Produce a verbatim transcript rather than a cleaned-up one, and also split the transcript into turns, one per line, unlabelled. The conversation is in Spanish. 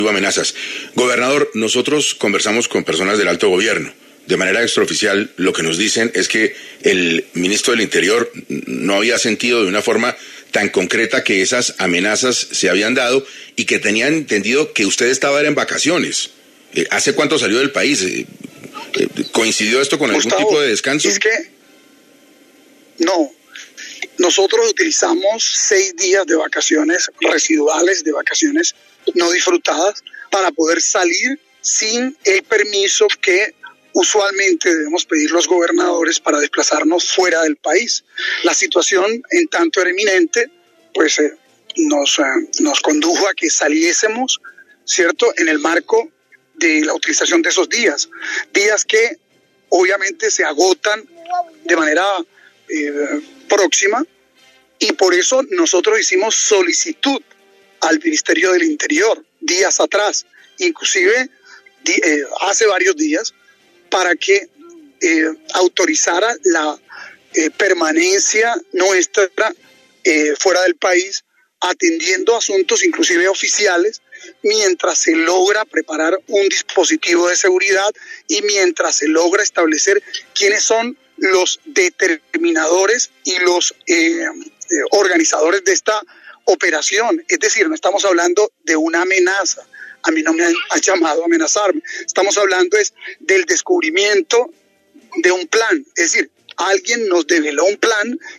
amenazas. Gobernador, nosotros conversamos con personas del alto gobierno. De manera extraoficial, lo que nos dicen es que el ministro del Interior no había sentido de una forma tan concreta que esas amenazas se habían dado y que tenían entendido que usted estaba en vacaciones. Eh, ¿Hace cuánto salió del país? Eh, eh, ¿Coincidió esto con
Gustavo,
algún tipo de descanso?
Es que no. Nosotros utilizamos seis días de vacaciones residuales, de vacaciones no disfrutadas, para poder salir sin el permiso que usualmente debemos pedir los gobernadores para desplazarnos fuera del país. La situación, en tanto era inminente, pues eh, nos, eh, nos condujo a que saliésemos, ¿cierto?, en el marco de la utilización de esos días. Días que obviamente se agotan de manera eh, próxima, y por eso nosotros hicimos solicitud al Ministerio del Interior días atrás, inclusive di, eh, hace varios días, para que eh, autorizara la eh, permanencia nuestra eh, fuera del país, atendiendo asuntos inclusive oficiales, mientras se logra preparar un dispositivo de seguridad y mientras se logra establecer quiénes son los determinadores y los eh, eh, organizadores de esta operación. Es decir, no estamos hablando de una amenaza. A mí no me han, han llamado a amenazarme. Estamos hablando es del descubrimiento de un plan. Es decir, alguien nos develó un plan